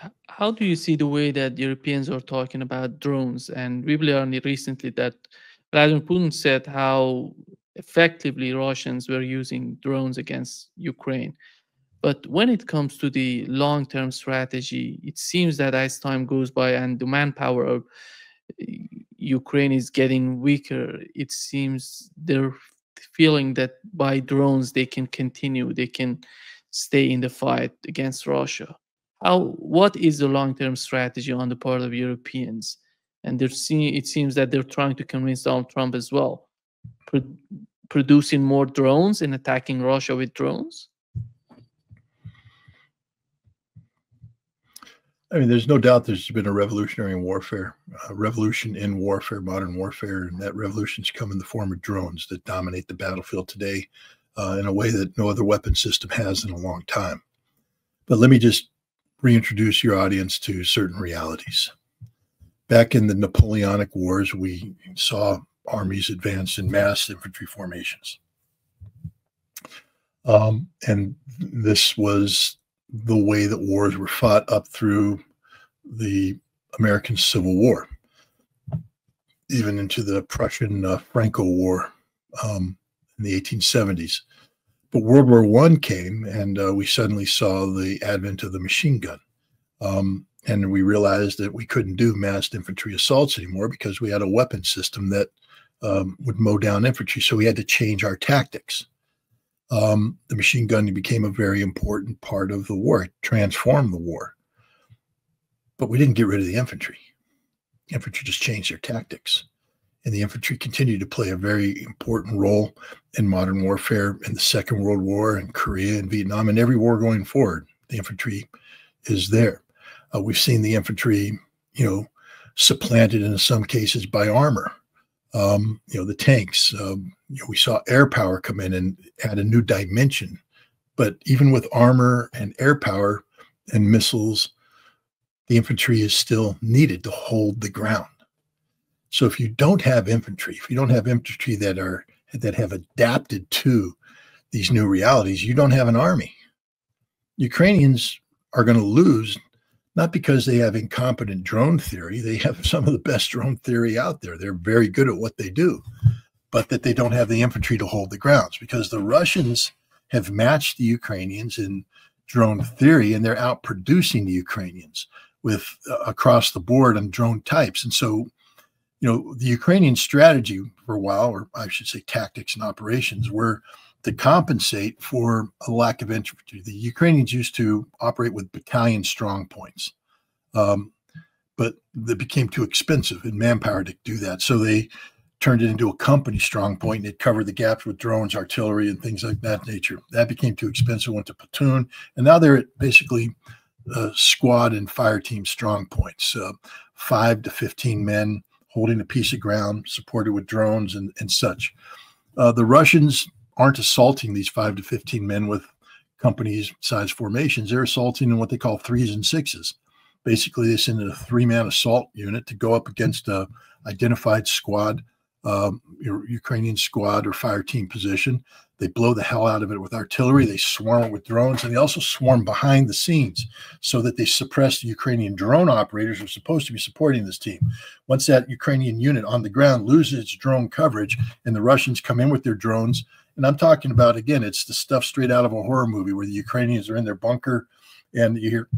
How do you see the way that Europeans are talking about drones? And we learned recently that Vladimir Putin said how effectively Russians were using drones against Ukraine. But when it comes to the long term strategy, it seems that as time goes by and the manpower of Ukraine is getting weaker, it seems they're feeling that by drones they can continue, they can stay in the fight against Russia. What is the long term strategy on the part of Europeans? And it seems that they're trying to convince Donald Trump as well, pro- producing more drones and attacking Russia with drones. I mean, there's no doubt there's been a revolutionary warfare, revolution in warfare, modern warfare, and that revolution's come in the form of drones that dominate the battlefield today in a way that no other weapon system has in a long time. But let me just reintroduce your audience to certain realities. Back in the Napoleonic Wars, we saw armies advance in mass infantry formations. And this was the way that wars were fought up through the American Civil War, even into the Prussian Franco War in the 1870s. But World War I came, and we suddenly saw the advent of the machine gun. And we realized that we couldn't do massed infantry assaults anymore because we had a weapon system that would mow down infantry. So we had to change our tactics. The machine gun became a very important part of the war. It transformed the war. But we didn't get rid of the infantry. Infantry just changed their tactics. And the infantry continued to play a very important role in modern warfare in the Second World War, in Korea and Vietnam, and every war going forward. The infantry is there. We've seen the infantry, supplanted in some cases by armor. The tanks. We saw air power come in and add a new dimension. But even with armor and air power and missiles, the infantry is still needed to hold the ground. So if you don't have infantry, if you don't have infantry that have adapted to these new realities, you don't have an army. Ukrainians are going to lose, not because they have incompetent drone theory. They have some of the best drone theory out there. They're very good at what they do, but that they don't have the infantry to hold the grounds, because the Russians have matched the Ukrainians in drone theory, and they're outproducing the Ukrainians with across the board on drone types. And so, the Ukrainian strategy for a while, or I should say tactics and operations, were to compensate for a lack of infantry. The Ukrainians used to operate with battalion strong points, but they became too expensive in manpower to do that. So they turned it into a company strong point, and it covered the gaps with drones, artillery, and things like that nature. That became too expensive, went to platoon, and now they're at basically squad and fire team strong points, 5 to 15 men holding a piece of ground, supported with drones and such. The Russians aren't assaulting these 5 to 15 men with companies size formations. They're assaulting in what they call 3s and 6s. Basically, they send a 3-man assault unit to go up against a identified squad, Ukrainian squad or fire team position. They blow the hell out of it with artillery. They swarm it with drones, and they also swarm behind the scenes so that they suppress the Ukrainian drone operators who are supposed to be supporting this team. Once that Ukrainian unit on the ground loses its drone coverage and the Russians come in with their drones, and I'm talking about, again, it's the stuff straight out of a horror movie where the Ukrainians are in their bunker and you hear,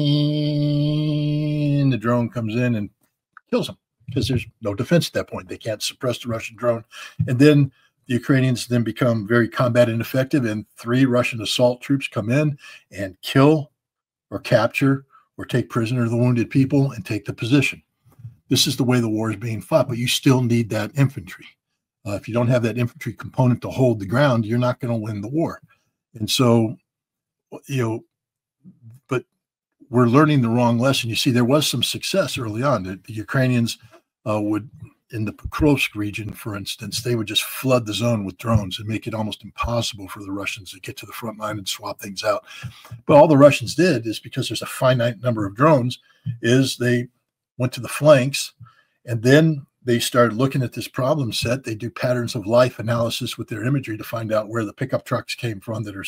and the drone comes in and kills them because there's no defense at that point. They can't suppress the Russian drone. And then the Ukrainians then become very combat ineffective, and 3 Russian assault troops come in and kill or capture or take prisoner the wounded people and take the position. This is the way the war is being fought, but you still need that infantry. If you don't have that infantry component to hold the ground, you're not going to win the war. And so, but we're learning the wrong lesson. You see, there was some success early on. The Ukrainians would, in the Pokrovsk region, for instance, they would just flood the zone with drones and make it almost impossible for the Russians to get to the front line and swap things out. But all the Russians did is, because there's a finite number of drones, is they went to the flanks, and then they started looking at this problem set. They do patterns of life analysis with their imagery to find out where the pickup trucks came from that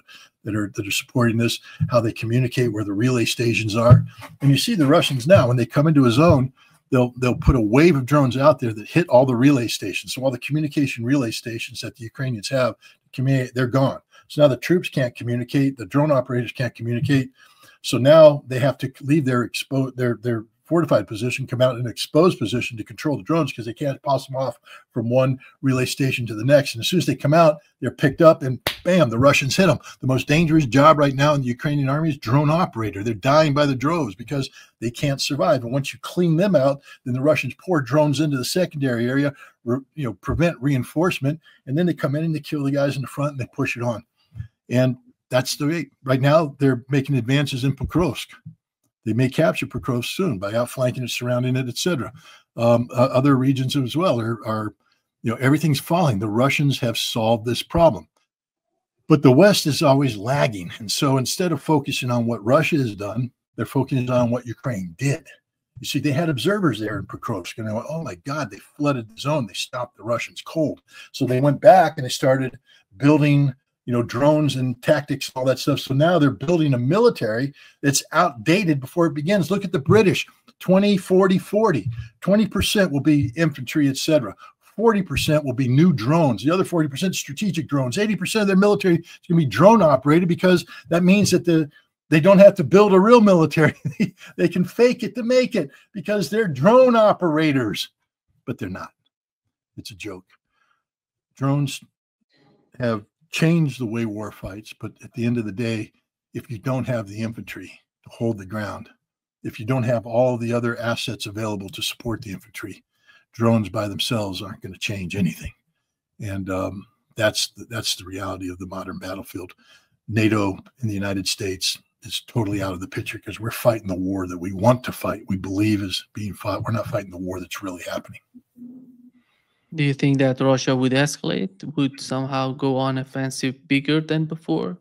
are supporting this, how they communicate, where the relay stations are. And you see the Russians now, when they come into a zone, they'll put a wave of drones out there that hit all the relay stations. So all the communication relay stations that the Ukrainians have, they're gone. So now the troops can't communicate, the drone operators can't communicate. So now they have to leave their fortified position, come out in an exposed position to control the drones, because they can't pass them off from one relay station to the next. And as soon as they come out, they're picked up and bam, the Russians hit them. The most dangerous job right now in the Ukrainian army is drone operator. They're dying by the droves because they can't survive. And once you clean them out, then the Russians pour drones into the secondary area, prevent reinforcement, and then they come in and they kill the guys in the front and they push it on. And that's the way. Right now, they're making advances in Pokrovsk. They may capture Pokrovsk soon by outflanking it, surrounding it, etc. Other regions as well are everything's falling. The Russians have solved this problem, but the West is always lagging. And so instead of focusing on what Russia has done, they're focusing on what Ukraine did. You see, they had observers there in Pokrovsk, and they went, "Oh my God, they flooded the zone. They stopped the Russians cold." So they went back and they started building drones and tactics and all that stuff. So now they're building a military that's outdated before it begins. Look at the British, 20, 40, 40. 20% will be infantry, etc. 40% will be new drones. The other 40% strategic drones. 80% of their military is going to be drone operated, because that means that they don't have to build a real military. They can fake it to make it, because they're drone operators, but they're not. It's a joke. Drones have change the way war fights, but at the end of the day, if you don't have the infantry to hold the ground, if you don't have all the other assets available to support the infantry, drones by themselves aren't going to change anything. And that's the reality of the modern battlefield. NATO in the United States is totally out of the picture, because we're fighting the war that we want to fight, we believe is being fought. We're not fighting the war that's really happening. Do you think that Russia would escalate, would somehow go on offensive bigger than before?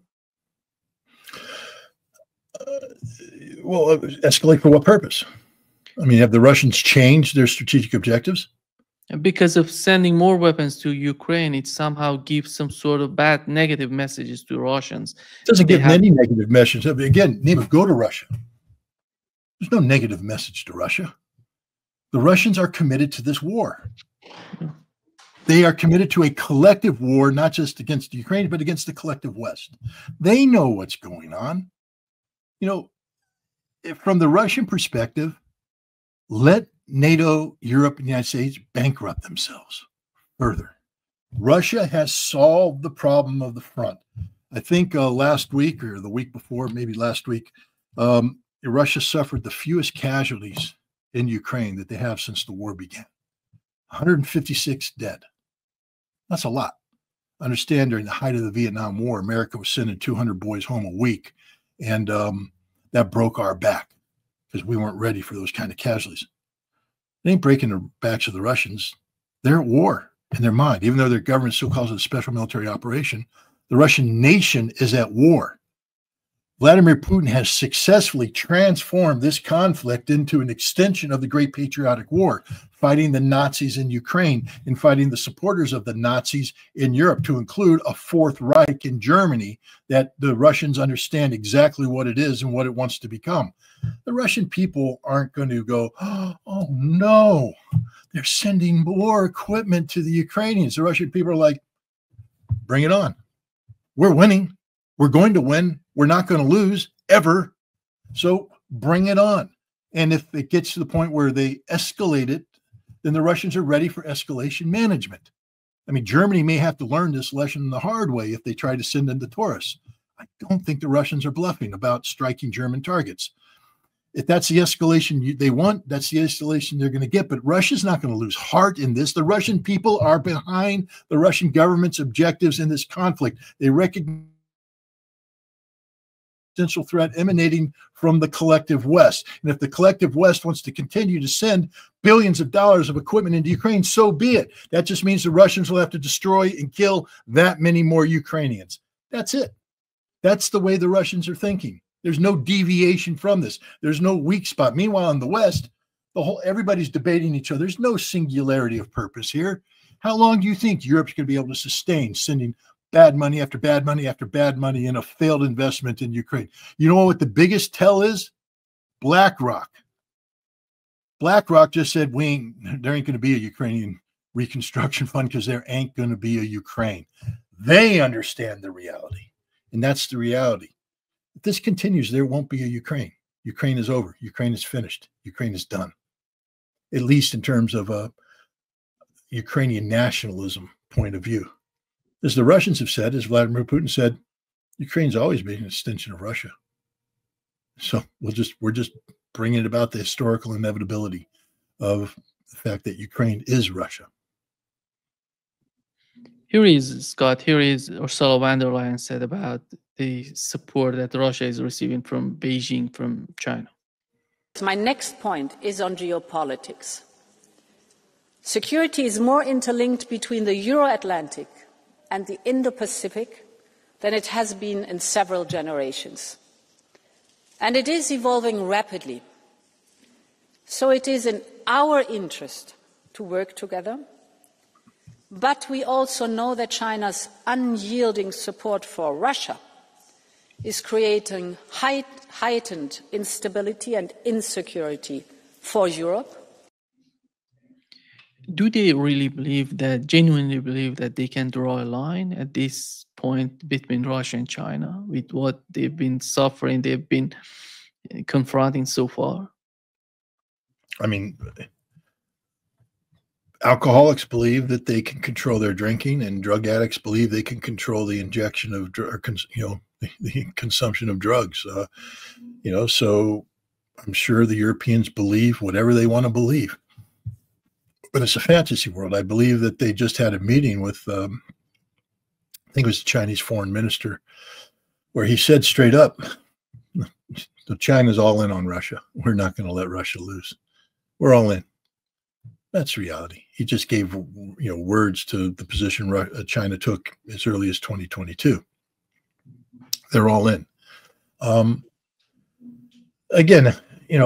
Well, escalate for what purpose? I mean, have the Russians changed their strategic objectives? Because of sending more weapons to Ukraine, it somehow gives some sort of bad negative messages to Russians. It doesn't give any negative messages. Again, Nima, go to Russia. There's no negative message to Russia. The Russians are committed to this war. They are committed to a collective war, not just against Ukraine, but against the collective West. They know what's going on. From the Russian perspective, let NATO, Europe, and the United States bankrupt themselves further. Russia has solved the problem of the front. I think last week or the week before, maybe last week, Russia suffered the fewest casualties in Ukraine that they have since the war began. 156 dead. That's a lot. Understand, during the height of the Vietnam War, America was sending 200 boys home a week, and that broke our back, because we weren't ready for those kind of casualties. It ain't breaking the backs of the Russians. They're at war in their mind. Even though their government still calls it a special military operation, the Russian nation is at war. Vladimir Putin has successfully transformed this conflict into an extension of the Great Patriotic War, fighting the Nazis in Ukraine and fighting the supporters of the Nazis in Europe, to include a Fourth Reich in Germany, that the Russians understand exactly what it is and what it wants to become. The Russian people aren't going to go, "Oh no, they're sending more equipment to the Ukrainians." The Russian people are like, "Bring it on. We're winning. We're going to win. We're not going to lose ever. So bring it on." And if it gets to the point where they escalate it, then the Russians are ready for escalation management. I mean, Germany may have to learn this lesson the hard way if they try to send in the Taurus. I don't think the Russians are bluffing about striking German targets. If that's the escalation they want, that's the escalation they're going to get. But Russia's not going to lose heart in this. The Russian people are behind the Russian government's objectives in this conflict. They recognize potential threat emanating from the collective West. And if the collective West wants to continue to send billions of dollars of equipment into Ukraine, so be it. That just means the Russians will have to destroy and kill that many more Ukrainians. That's it. That's the way the Russians are thinking. There's no deviation from this. There's no weak spot. Meanwhile, in the West, Everybody's debating each other. There's no singularity of purpose here. How long do you think Europe's going to be able to sustain sending bad money after bad money after bad money in a failed investment in Ukraine? You know what the biggest tell is? BlackRock. BlackRock just said there ain't going to be a Ukrainian reconstruction fund because there ain't going to be a Ukraine. They understand the reality, and that's the reality. If this continues, there won't be a Ukraine. Ukraine is over. Ukraine is finished. Ukraine is done, at least in terms of a Ukrainian nationalism point of view. As the Russians have said, as Vladimir Putin said, Ukraine's always been an extension of Russia. So we're just bringing about the historical inevitability of the fact that Ukraine is Russia. Here is, Scott, here is Ursula von der Leyen said about the support that Russia is receiving from Beijing, from China. My next point is on geopolitics. Security is more interlinked between the Euro-Atlantic and the Indo-Pacific than it has been in several generations. And it is evolving rapidly. So it is in our interest to work together. But we also know that China's unyielding support for Russia is creating heightened instability and insecurity for Europe. Do they really believe that, genuinely believe that they can draw a line at this point between Russia and China with what they've been suffering, they've been confronting so far? I mean, alcoholics believe that they can control their drinking, and drug addicts believe they can control the injection of, the consumption of drugs. So I'm sure the Europeans believe whatever they want to believe. But it's a fantasy world. I believe that they just had a meeting with, I think it was the Chinese foreign minister, where he said straight up, China's all in on Russia. We're not going to let Russia lose. We're all in. That's reality. He just gave, words to the position China took as early as 2022. They're all in. Again,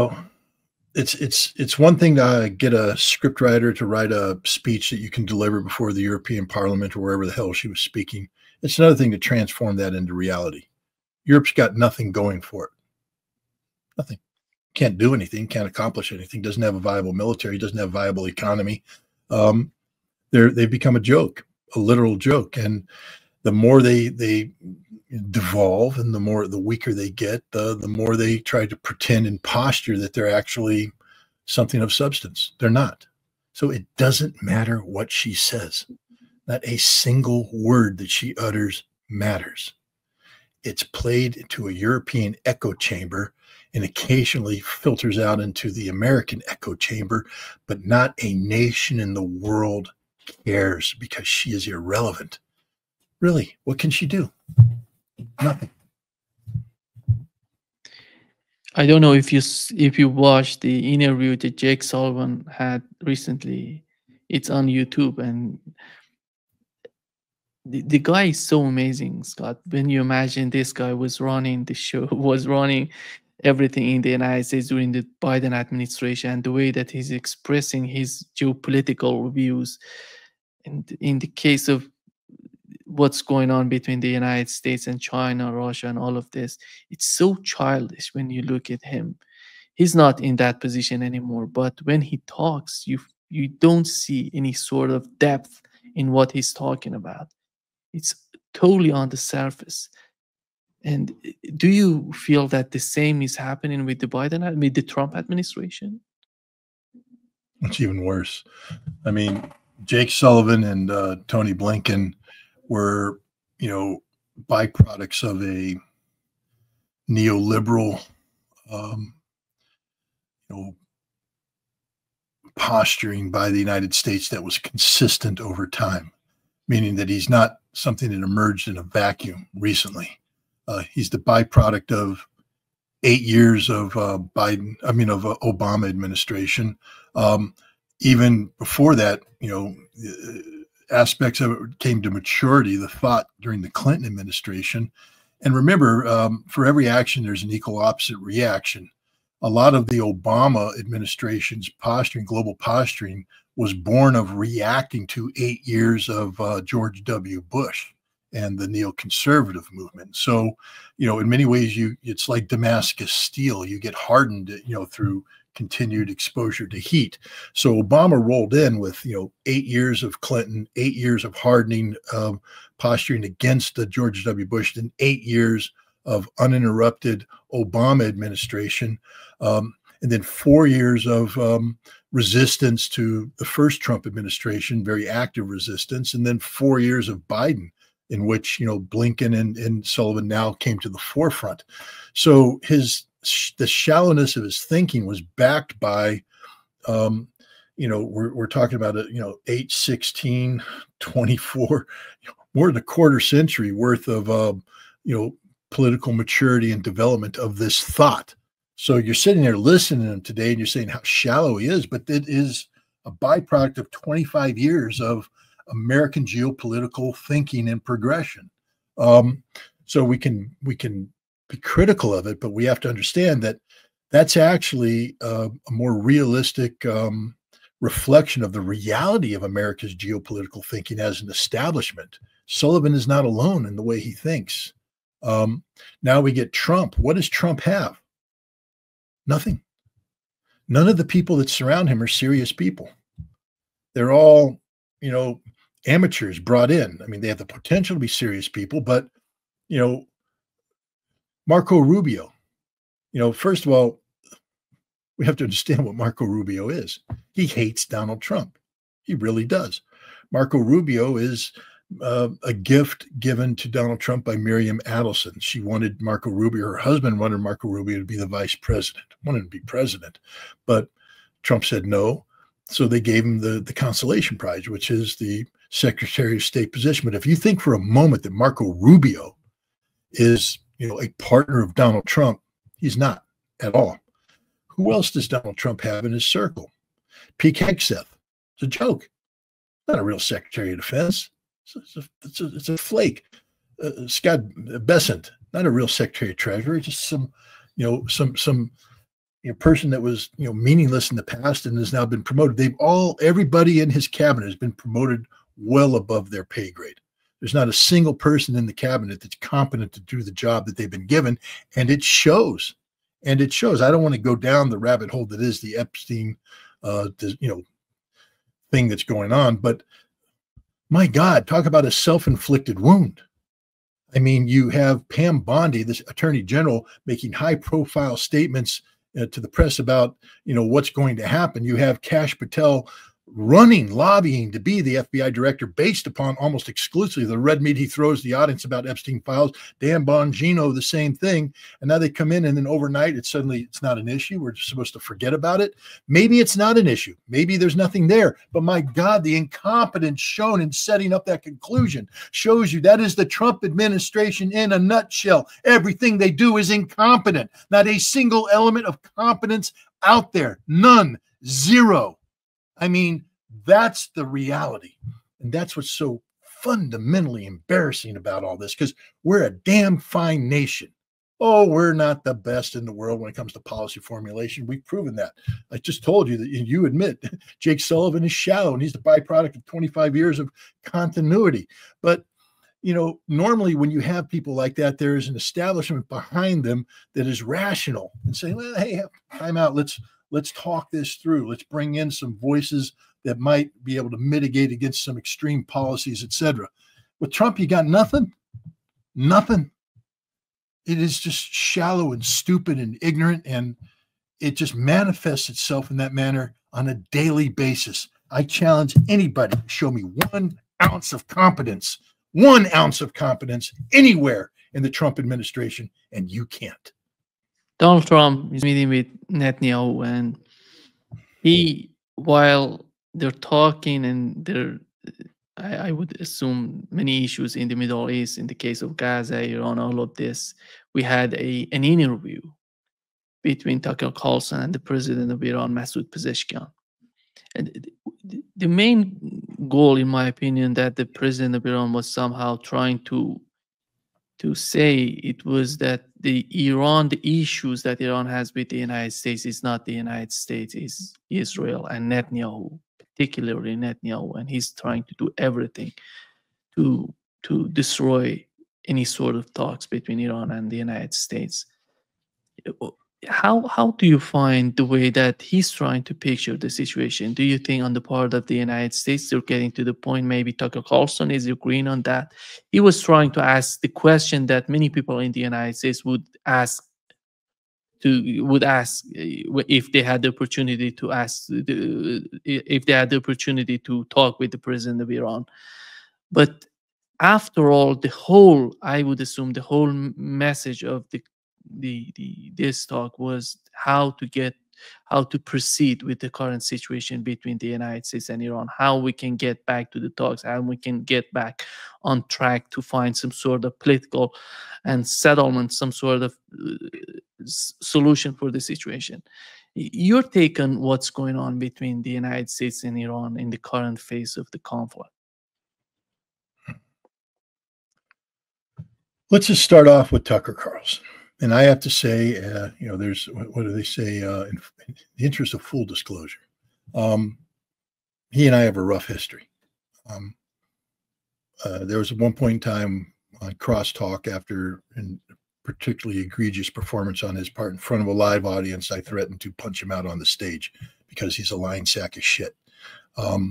it's one thing to get a script writer to write a speech that you can deliver before the European Parliament or wherever the hell she was speaking. It's another thing to transform that into reality. Europe's got nothing going for it. Nothing. Can't do anything, can't accomplish anything, doesn't have a viable military, doesn't have a viable economy. They've become a joke, a literal joke. And the more they devolve and the weaker they get, the more they try to pretend and posture that they're actually something of substance. They're not. So it doesn't matter what she says. Not a single word that she utters matters. It's played into a European echo chamber and occasionally filters out into the American echo chamber, but not a nation in the world cares because she is irrelevant. Really, what can she do? Nothing. I don't know if you watched the interview that Jake Sullivan had recently. It's on YouTube, and the guy is so amazing, Scott. When you imagine this guy was running the show, was running everything in the United States during the Biden administration, and the way that he's expressing his geopolitical views, and in the case of what's going on between the United States and China, Russia, and all of this, it's so childish when you look at him. He's not in that position anymore, but when he talks, you don't see any sort of depth in what he's talking about. It's totally on the surface. And do you feel that the same is happening with the Trump administration? It's even worse. I mean, Jake Sullivan and Tony Blinken were, byproducts of a neoliberal, posturing by the United States that was consistent over time, meaning that he's not something that emerged in a vacuum recently. He's the byproduct of 8 years of Obama administration. Even before that, aspects of it came to maturity, the thought during the Clinton administration. And remember, for every action, there's an equal opposite reaction. a lot of the Obama administration's posturing, global posturing, was born of reacting to 8 years of George W. Bush and the neoconservative movement. So, in many ways, it's like Damascus steel. You get hardened, through continued exposure to heat. So Obama rolled in with, 8 years of Clinton, 8 years of hardening, posturing against the George W. Bush, and 8 years of uninterrupted Obama administration, and then 4 years of resistance to the first Trump administration, very active resistance, and then 4 years of Biden, in which Blinken and Sullivan now came to the forefront. So the shallowness of his thinking was backed by, we're talking about 8, 16, 24, more than a quarter century worth of political maturity and development of this thought. So you're sitting there listening to him today and you're saying how shallow he is, but it is a byproduct of 25 years of American geopolitical thinking and progression. So we can be critical of it, but we have to understand that that's actually a more realistic reflection of the reality of America's geopolitical thinking as an establishment. Sullivan is not alone in the way he thinks. Now we get Trump. What does Trump have? Nothing. None of the people that surround him are serious people. They're all, amateurs brought in. I mean, they have the potential to be serious people, but, Marco Rubio, first of all, we have to understand what Marco Rubio is. He hates Donald Trump. He really does. Marco Rubio is a gift given to Donald Trump by Miriam Adelson. She wanted Marco Rubio, her husband wanted Marco Rubio to be the vice president, wanted to be president, but Trump said no. So they gave him the consolation prize, which is the Secretary of State position. But if you think for a moment that Marco Rubio is, a partner of Donald Trump, he's not at all. Who else does Donald Trump have in his circle? Pete Hegseth. It's a joke. Not a real Secretary of Defense. It's a flake. Scott Bessent, not a real Secretary of Treasury, just some person that was meaningless in the past and has now been promoted. Everybody in his cabinet has been promoted well above their pay grade. There's not a single person in the cabinet that's competent to do the job that they've been given, and it shows. And it shows. I don't want to go down the rabbit hole that is the Epstein, thing that's going on, but my God, talk about a self-inflicted wound. I mean, you have Pam Bondi, this attorney general, making high-profile statements to the press about, what's going to happen. You have Kash Patel lobbying to be the FBI director based upon almost exclusively the red meat he throws the audience about Epstein files. Dan Bongino, the same thing. And now they come in and then overnight it's not an issue. We're just supposed to forget about it. Maybe it's not an issue. Maybe there's nothing there. But my God, the incompetence shown in setting up that conclusion shows you that is the Trump administration in a nutshell. Everything they do is incompetent. Not a single element of competence out there. None. Zero. I mean, that's the reality. And that's what's so fundamentally embarrassing about all this, because we're a damn fine nation. Oh, we're not the best in the world when it comes to policy formulation. We've proven that. I just told you that you admit Jake Sullivan is shallow and he's the byproduct of 25 years of continuity. But, normally when you have people like that, there is an establishment behind them that is rational and saying, well, hey, time out. Let's talk this through. Let's bring in some voices that might be able to mitigate against some extreme policies, etc. With Trump, you got nothing. Nothing. It is just shallow and stupid and ignorant, and it just manifests itself in that manner on a daily basis. I challenge anybody to show me 1 ounce of competence anywhere in the Trump administration, and you can't. Donald Trump is meeting with Netanyahu, and while they're talking, and I would assume many issues in the Middle East, in the case of Gaza, Iran, all of this, we had an interview between Tucker Carlson and the president of Iran, Masoud Pezeshkian. And the main goal, in my opinion, that the president of Iran was somehow trying to to say it was that the issues that Iran has with the United States is not the United States, is Israel and Netanyahu, particularly Netanyahu, and he's trying to do everything to destroy any sort of talks between Iran and the United States. How do you find the way that he's trying to picture the situation? Do you think on the part of the United States they're getting to the point, maybe Tucker Carlson is agreeing on that? He was trying to ask the question that many people in the United States would ask if they had the opportunity to if they had the opportunity to talk with the president of Iran. But after all, I would assume the whole message of this talk was how to proceed with the current situation between the United States and Iran, how we can get back to the talks, how we can get back on track to find some sort of political and settlement, some sort of solution for the situation. Your take on what's going on between the United States and Iran in the current phase of the conflict? Let's just start off with Tucker Carlson. And I have to say, there's, what do they say, in the interest of full disclosure, he and I have a rough history. There was at one point in time on Crosstalk, after a particularly egregious performance on his part in front of a live audience, I threatened to punch him out on the stage because he's a lying sack of shit. And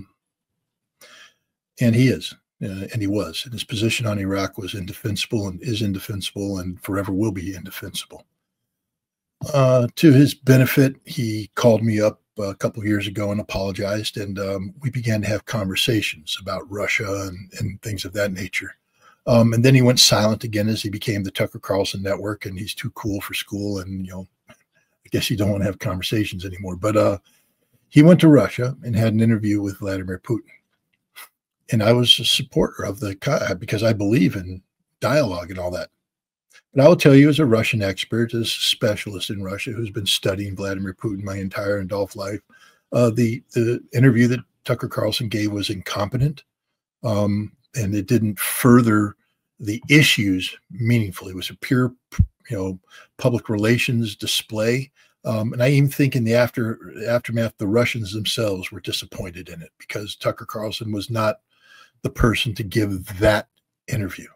he is. And he was. And his position on Iraq was indefensible and is indefensible and forever will be indefensible. To his benefit, he called me up a couple of years ago and apologized, and we began to have conversations about Russia and things of that nature. And then he went silent again as he became the Tucker Carlson Network, and he's too cool for school, and I guess you don't want to have conversations anymore. But he went to Russia and had an interview with Vladimir Putin. And I was a supporter of because I believe in dialogue and all that. But I will tell you, as a Russian expert, as a specialist in Russia who's been studying Vladimir Putin my entire adult life, the interview that Tucker Carlson gave was incompetent, and it didn't further the issues meaningfully. It was a pure, public relations display. And I even think in the aftermath, the Russians themselves were disappointed in it because Tucker Carlson was not the person to give that interview.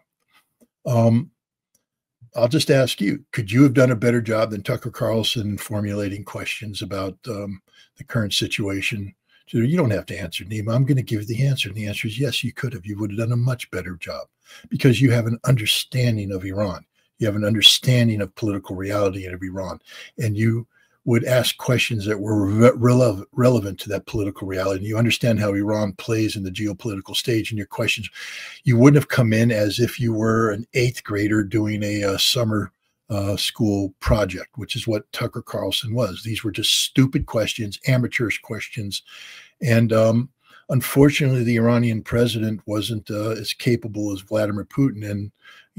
I'll just ask you, could you have done a better job than Tucker Carlson formulating questions about the current situation? So you don't have to answer, Nima. I'm going to give you the answer. And the answer is yes, you could have. You would have done a much better job because you have an understanding of Iran. You have an understanding of political reality of Iran. And you would ask questions that were relevant to that political reality. And you understand how Iran plays in the geopolitical stage. And your questions, you wouldn't have come in as if you were an 8th grader doing a summer school project, which is what Tucker Carlson was. These were just stupid questions, amateurish questions. And unfortunately, the Iranian president wasn't as capable as Vladimir Putin in,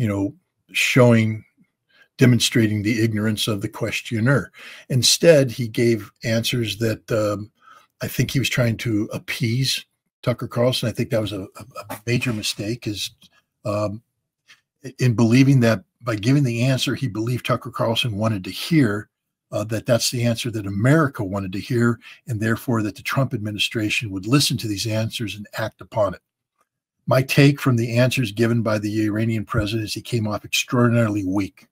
demonstrating the ignorance of the questioner. Instead, he gave answers that I think he was trying to appease Tucker Carlson. I think that was a major mistake, is in believing that by giving the answer he believed Tucker Carlson wanted to hear, that's the answer that America wanted to hear, and therefore that the Trump administration would listen to these answers and act upon it. My take from the answers given by the Iranian president is he came off extraordinarily weak.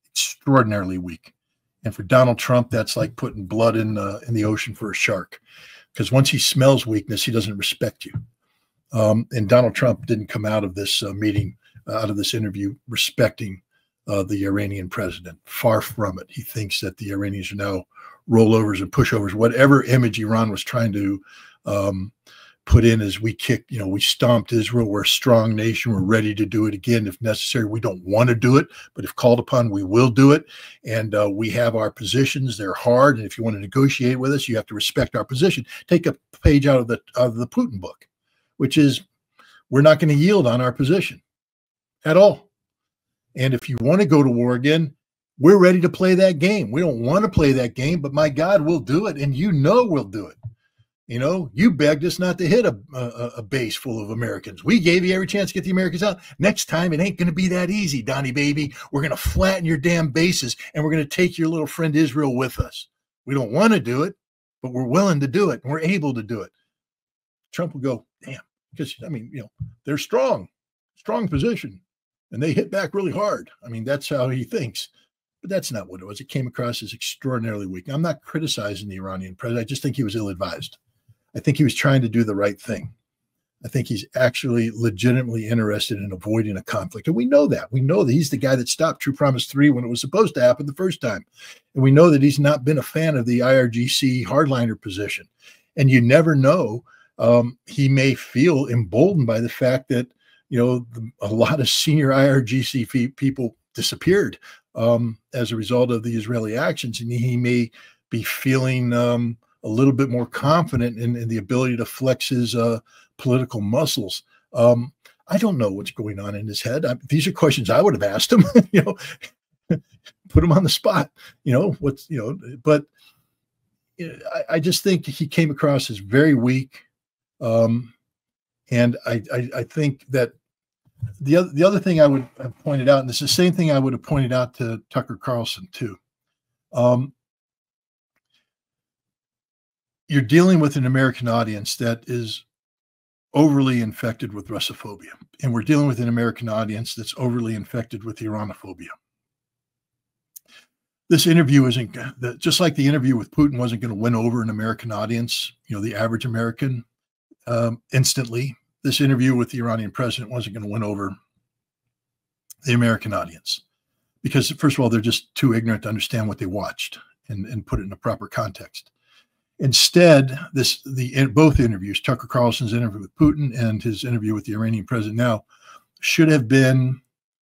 And for Donald Trump, that's like putting blood in the ocean for a shark, because once he smells weakness, he doesn't respect you. And Donald Trump didn't come out of this out of this interview respecting the Iranian president. Far from it. He thinks that the Iranians are now rollovers and pushovers. Whatever image Iran was trying to put in as we stomped Israel. We're a strong nation. We're ready to do it again if necessary. We don't want to do it, but if called upon, we will do it. And we have our positions. They're hard. And if you want to negotiate with us, you have to respect our position. Take a page out of the Putin book, which is we're not going to yield on our position at all. And if you want to go to war again, we're ready to play that game. We don't want to play that game, but my God, we'll do it. And we'll do it. You know, you begged us not to hit a base full of Americans. We gave you every chance to get the Americans out. Next time, it ain't going to be that easy, Donnie baby. We're going to flatten your damn bases, and we're going to take your little friend Israel with us. We don't want to do it, but we're willing to do it, and we're able to do it. Trump will go, damn, because, I mean, you know, they're strong position, and they hit back really hard. I mean, that's how he thinks. But that's not what it was. It came across as extraordinarily weak. I'm not criticizing the Iranian president. I just think he was ill-advised. I think he was trying to do the right thing. I think he's actually legitimately interested in avoiding a conflict. And we know that. We know that he's the guy that stopped True Promise 3 when it was supposed to happen the first time. And we know that he's not been a fan of the IRGC hardliner position. And you never know. He may feel emboldened by the fact that, you know, a lot of senior IRGC people disappeared as a result of the Israeli actions. And he may be feeling a little bit more confident in the ability to flex his political muscles. I don't know what's going on in his head. These are questions I would have asked him, you know, put him on the spot, you know, but I just think he came across as very weak. And I think that the other thing I would have pointed out, and it's the same thing I would have pointed out to Tucker Carlson too. You're dealing with an American audience that is overly infected with Russophobia. And we're dealing with an American audience that's overly infected with Iranophobia. This interview isn't, just like the interview with Putin wasn't going to win over an American audience, you know, the average American instantly. This interview with the Iranian president wasn't going to win over the American audience. Because, first of all, they're just too ignorant to understand what they watched and put it in a proper context. Instead, both interviews, Tucker Carlson's interview with Putin and his interview with the Iranian president now, should have been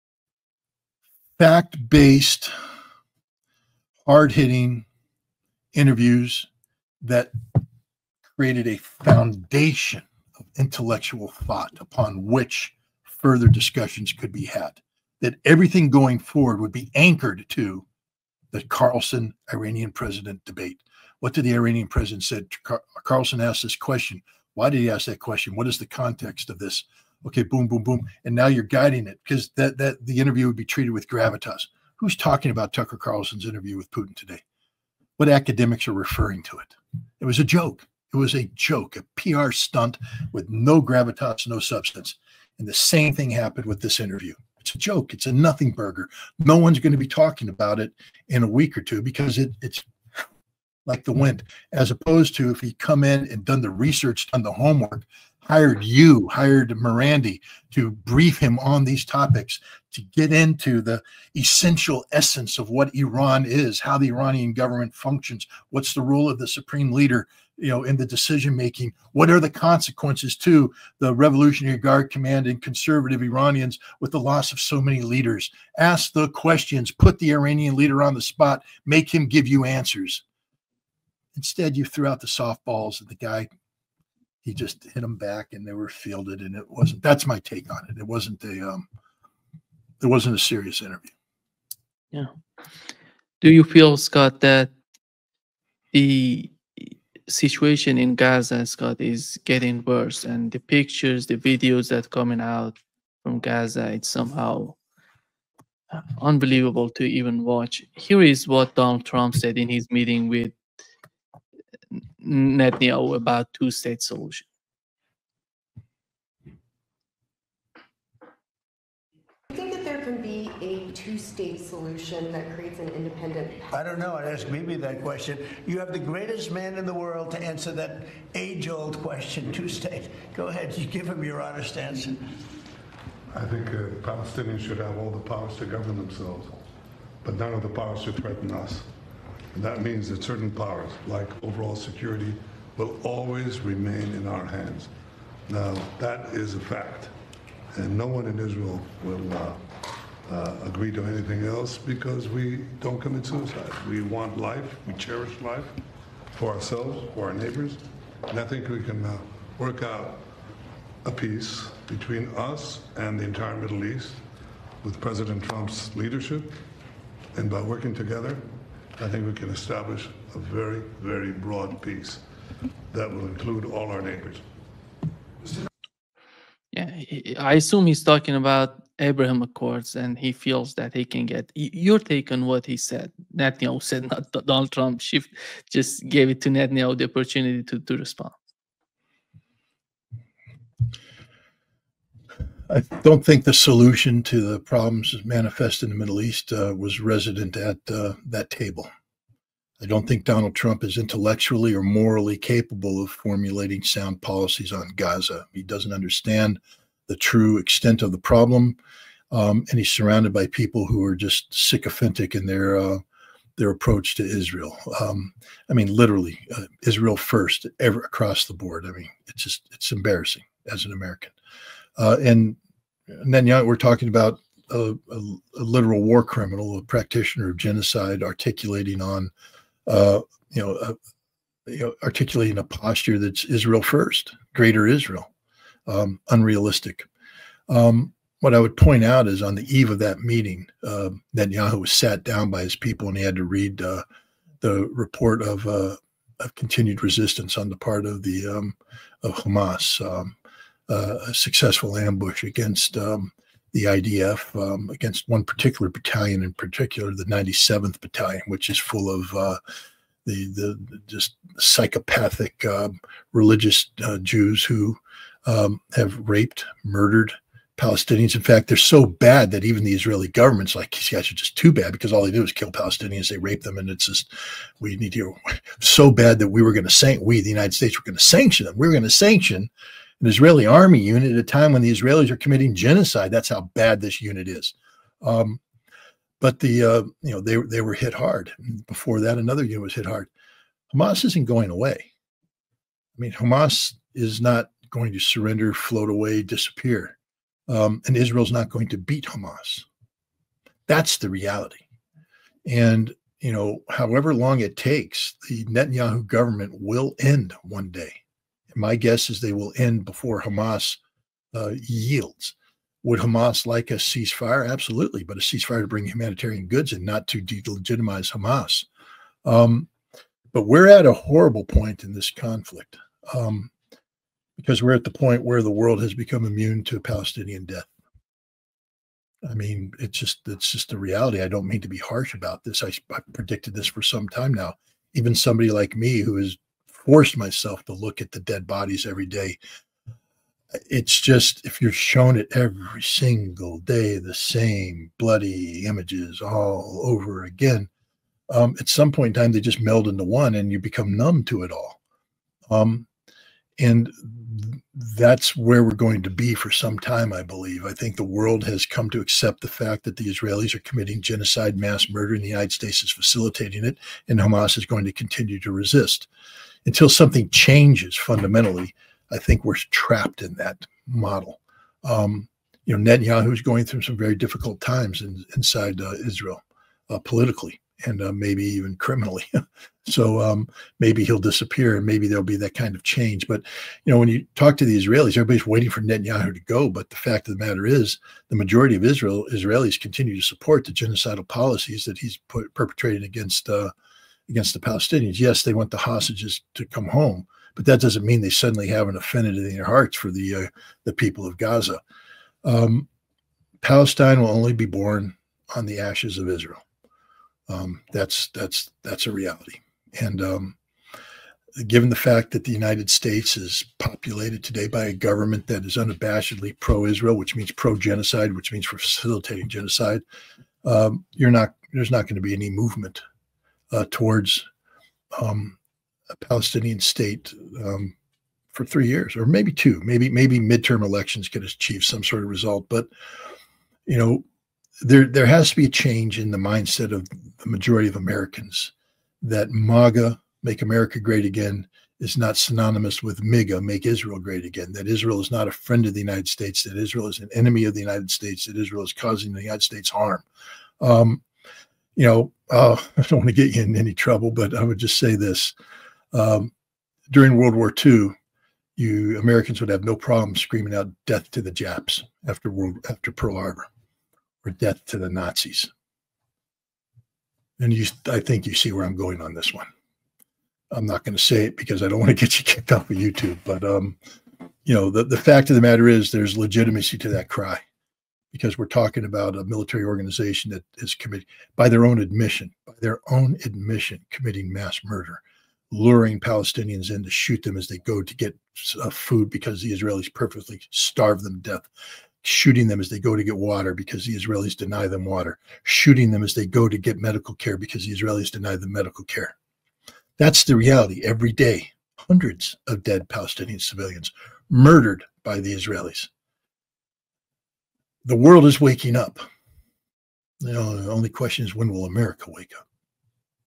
fact-based, hard-hitting interviews that created a foundation of intellectual thought upon which further discussions could be had. That everything going forward would be anchored to the Carlson-Iranian president debate. What did the Iranian president say? Carlson asked this question. Why did he ask that question? What is the context of this? Okay, boom, boom, boom. And now you're guiding it because the interview would be treated with gravitas. Who's talking about Tucker Carlson's interview with Putin today? What academics are referring to it? It was a joke. It was a joke, a PR stunt with no gravitas, no substance. And the same thing happened with this interview. It's a joke. It's a nothing burger. No one's going to be talking about it in a week or two because it's like the wind, as opposed to if he'd come in and done the research, done the homework, hired Morandi to brief him on these topics, to get into the essential essence of what Iran is, how the Iranian government functions, what's the role of the supreme leader, you know, in the decision-making, what are the consequences to the Revolutionary Guard Command and conservative Iranians with the loss of so many leaders. Ask the questions, put the Iranian leader on the spot, make him give you answers. Instead, you threw out the softballs and the guy, he just hit them back and they were fielded, and it wasn't, that's my take on it. It wasn't a serious interview. Yeah. Do you feel, Scott, that the situation in Gaza, Scott, is getting worse, and the pictures, the videos that coming out from Gaza, it's somehow unbelievable to even watch? Here is what Donald Trump said in his meeting with Netanyahu about two-state solution. Do you think that there can be a two-state solution that creates an independent? I don't know. I'd ask Bibi that question. You have the greatest man in the world to answer that age-old question, two-state. Go ahead. You give him your honest answer. I think Palestinians should have all the powers to govern themselves, but none of the powers to threaten us. And that means that certain powers, like overall security, will always remain in our hands. Now, that is a fact. And no one in Israel will agree to anything else because we don't commit suicide. We want life, we cherish life for ourselves, for our neighbors. And I think we can work out a peace between us and the entire Middle East with President Trump's leadership. And by working together, I think we can establish a very, very broad peace. that will include all our neighbors. Yeah, I assume he's talking about Abraham Accords, and he feels that he can get your take on what he said. Netanyahu said, not Donald Trump. Just gave it to Netanyahu the opportunity to respond. I don't think the solution to the problems manifest in the Middle East was resident at that table. I don't think Donald Trump is intellectually or morally capable of formulating sound policies on Gaza. He doesn't understand the true extent of the problem, and he's surrounded by people who are just sycophantic in their approach to Israel. I mean, literally, Israel first, ever across the board. I mean, it's embarrassing as an American. And Netanyahu, we're talking about a literal war criminal, a practitioner of genocide, articulating on, articulating a posture that's Israel first, greater Israel, unrealistic. What I would point out is on the eve of that meeting, Netanyahu was sat down by his people, and he had to read the report of continued resistance on the part of of Hamas. A successful ambush against the IDF, against one particular battalion in particular, the 97th Battalion, which is full of the just psychopathic religious Jews who have raped, murdered Palestinians. In fact, they're so bad that even the Israeli government's like, these guys are just too bad, because all they do is kill Palestinians, they rape them, and it's just, we need to, so bad that we, the United States, were going to sanction them. We were going to sanction an Israeli army unit at a time when the Israelis are committing genocide. That's how bad this unit is. But they were hit hard. Before that, another unit was hit hard. Hamas isn't going away. I mean, Hamas is not going to surrender, float away, disappear. And Israel's not going to beat Hamas. That's the reality. And, however long it takes, the Netanyahu government will end one day. My guess is they will end before Hamas yields. Would Hamas like a ceasefire? Absolutely, but a ceasefire to bring humanitarian goods and not to delegitimize Hamas. But we're at a horrible point in this conflict, because we're at the point where the world has become immune to Palestinian death. I mean, it's just a reality. I don't mean to be harsh about this. I predicted this for some time now. Even somebody like me, who has forced myself to look at the dead bodies every day, it's just, if you're shown it every single day, the same bloody images all over again, at some point in time, they just meld into one and you become numb to it all. And that's where we're going to be for some time, I believe. I think the world has come to accept the fact that the Israelis are committing genocide, mass murder, and the United States is facilitating it, and Hamas is going to continue to resist. Until something changes fundamentally, I think we're trapped in that model. Netanyahu is going through some very difficult times inside Israel, politically, and maybe even criminally. So maybe he'll disappear, and maybe there'll be that kind of change. But, when you talk to the Israelis, everybody's waiting for Netanyahu to go. But the fact of the matter is, the majority of Israelis continue to support the genocidal policies that he's perpetrated against the Palestinians. Yes, they want the hostages to come home, but that doesn't mean they suddenly have an affinity in their hearts for the people of Gaza. Palestine will only be born on the ashes of Israel. That's a reality. And given the fact that the United States is populated today by a government that is unabashedly pro-Israel, which means pro-genocide, which means for facilitating genocide, there's not going to be any movement towards a Palestinian state for 3 years, or maybe 2. Maybe midterm elections can achieve some sort of result. But there has to be a change in the mindset of the majority of Americans, that MAGA, Make America Great Again, is not synonymous with MIGA, Make Israel Great Again, that Israel is not a friend of the United States, that Israel is an enemy of the United States, that Israel is causing the United States harm. I don't want to get you in any trouble, but I would just say this. During World War II, Americans would have no problem screaming out death to the Japs after Pearl Harbor, or death to the Nazis. And I think you see where I'm going on this one. I'm not going to say it because I don't want to get you kicked off of YouTube. But, you know, the fact of the matter is there's legitimacy to that cry, because we're talking about a military organization that is committing, by their own admission, committing mass murder, luring Palestinians in to shoot them as they go to get food because the Israelis purposely starve them to death, shooting them as they go to get water because the Israelis deny them water, shooting them as they go to get medical care because the Israelis deny them medical care. That's the reality every day. Hundreds of dead Palestinian civilians murdered by the Israelis. The world is waking up. You know, the only question is, when will America wake up?